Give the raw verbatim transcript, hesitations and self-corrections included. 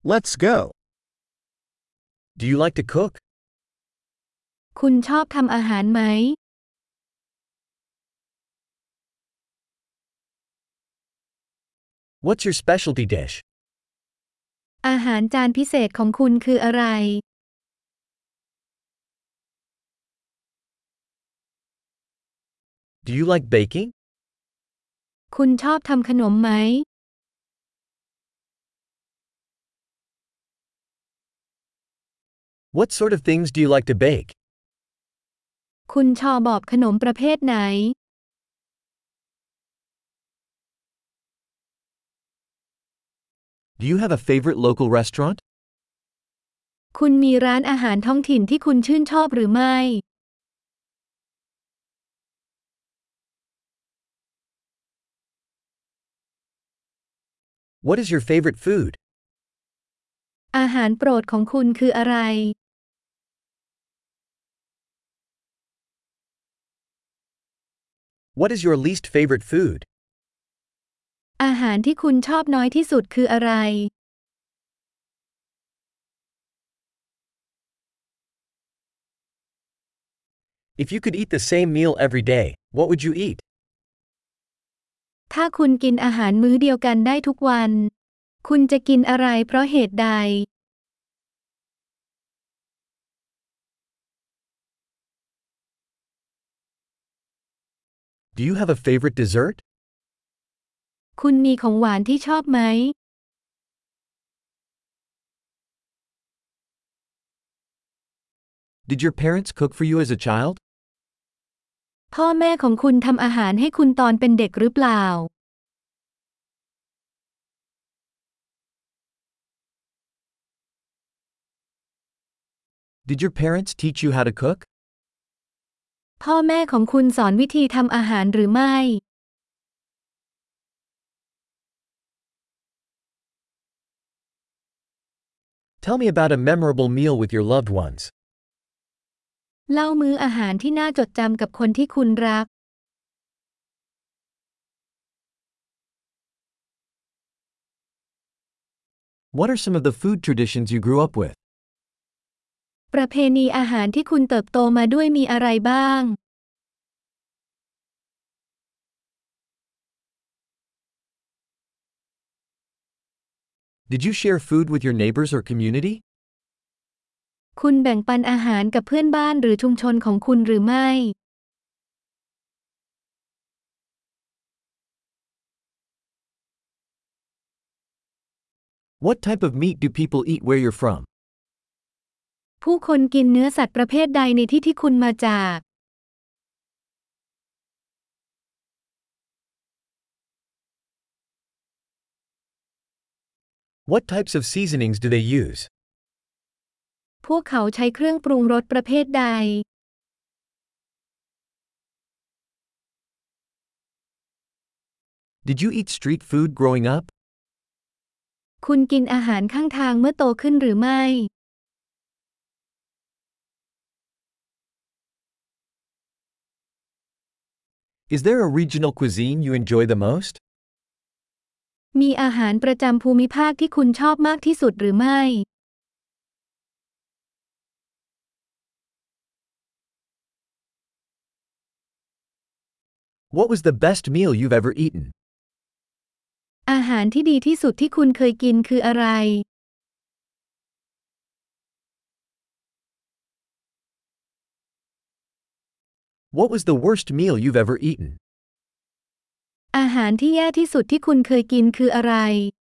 Let's go. Do you like to cook? คุณชอบทำอาหารไหม What's your specialty dish? อาหารจานพิเศษของคุณคืออะไร Do you like baking? คุณชอบทำขนมไหม What sort of things do you like to bake? คุณชอบบอกขนมประเภทไหน Do you have a favorite local restaurant? คุณมีร้านอาหารท้องถิ่นที่คุณชื่นชอบหรือไม่ What is your favorite food? อาหารโปรดของคุณคืออะไร What is your least favorite food? อาหารที่คุณชอบน้อยที่สุดคืออะไร If you could eat the same meal every day, what would you eat? ถ้าคุณกินอาหารมื้อเดียวกันได้ทุกวัน คุณจะกินอะไรเพราะเหตุใด Do you have a favorite dessert? คุณมีของหวานที่ชอบไหม Did your parents cook for you as a child? พ่อแม่ของคุณทำอาหารให้คุณตอนเป็นเด็กหรือเปล่า Did your parents teach you how to cook? พ่อแม่ของคุณสอนวิธีทำอาหารหรือไม่ Tell me about a memorable meal with your loved ones. เล่ามื้ออาหารที่น่าจดจำกับคนที่คุณรัก What are some of the food traditions you grew up with? ประเพณีอาหารที่คุณเติบโตมาด้วยมีอะไรบ้าง Did you share food with your neighbors or community? คุณแบ่งปันอาหารกับเพื่อนบ้านหรือชุมชนของคุณหรือไม่ What type of meat do people eat where you're from? ผู้คนกินเนื้อสัตว์ประเภทใดในที่ที่คุณมาจาก What types of seasonings do they use? พวกเขาใช้เครื่องปรุงรสประเภทใด Did you eat street food growing up? คุณกินอาหารข้างทางเมื่อโตขึ้นหรือไม่ Is there a regional cuisine you enjoy the most? มีอาหารประจำภูมิภาคที่คุณชอบมากที่สุดหรือไม่ What was the best meal you've ever eaten? อาหารที่ดีที่สุดที่คุณเคยกินคืออะไร What was the worst meal you've ever eaten? อาหารที่แย่ที่สุดที่คุณเคยกินคืออะไร